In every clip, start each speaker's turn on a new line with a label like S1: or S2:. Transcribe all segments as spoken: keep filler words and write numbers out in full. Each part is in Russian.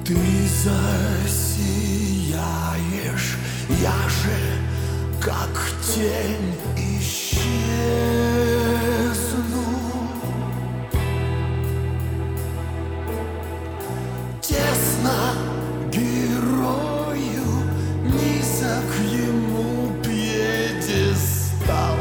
S1: Ты засияешь, я же как тень исчезну. Тесно герою, низок ему пьедестал.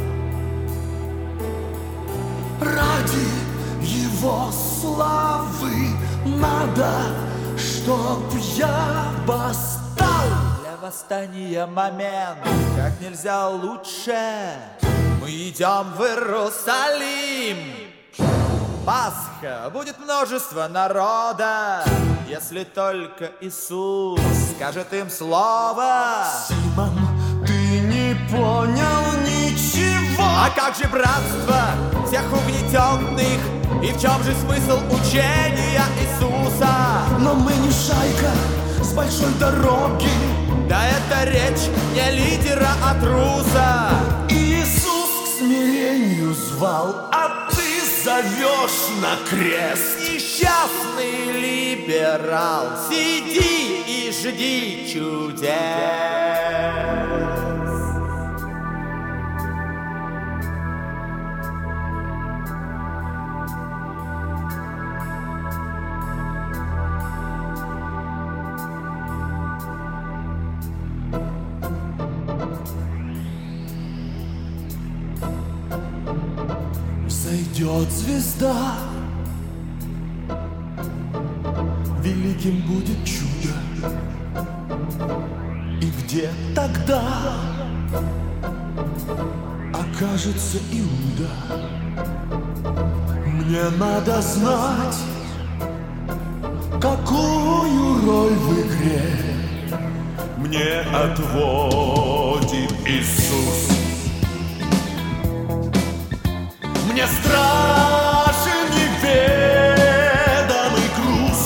S1: Ради его славы надо, чтоб я восстал.
S2: Для восстания момент как нельзя лучше. Мы идем в Иерусалим. Пасха, будет множество народа, если только Иисус скажет им слово.
S1: Симон, ты не понял ничего.
S2: А как же братство всех угнетенных? И в чем же смысл учения Иисуса?
S1: Но мы не шайка с большой дороги.
S2: Да это речь не лидера, а труса.
S1: Иисус к смирению звал, а ты зовешь на крест.
S2: Несчастный либерал, сиди и жди чудес.
S1: Взойдет звезда, великим будет чудо. И где тогда окажется Иуда? Мне надо знать, какую роль в игре мне отводит Иисус. Мне страшен неведомый груз.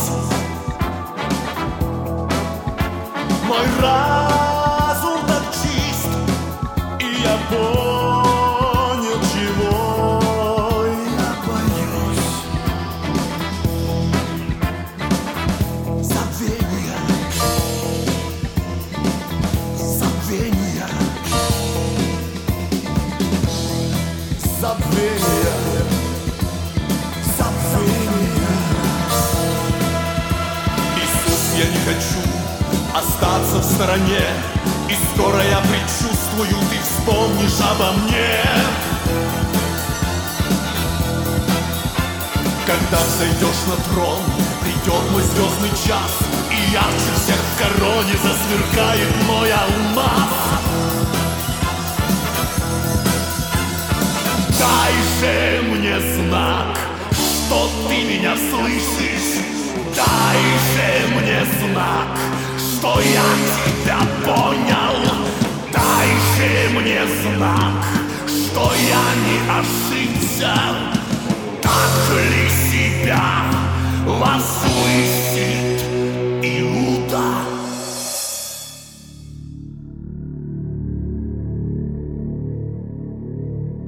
S1: Мой разум так чист, и я понял, чего я боюсь. Забвения, забвения, забвения. Я не хочу остаться в стороне, и скоро я предчувствую, ты вспомнишь обо мне. Когда взойдешь на трон, придет мой звездный час, и ярче всех в короне засверкает мой алмаз. Дай же мне знак, что ты меня слышишь. Дай же мне знак, что я тебя понял. Дай же мне знак, что я не ошибся. Так ли себя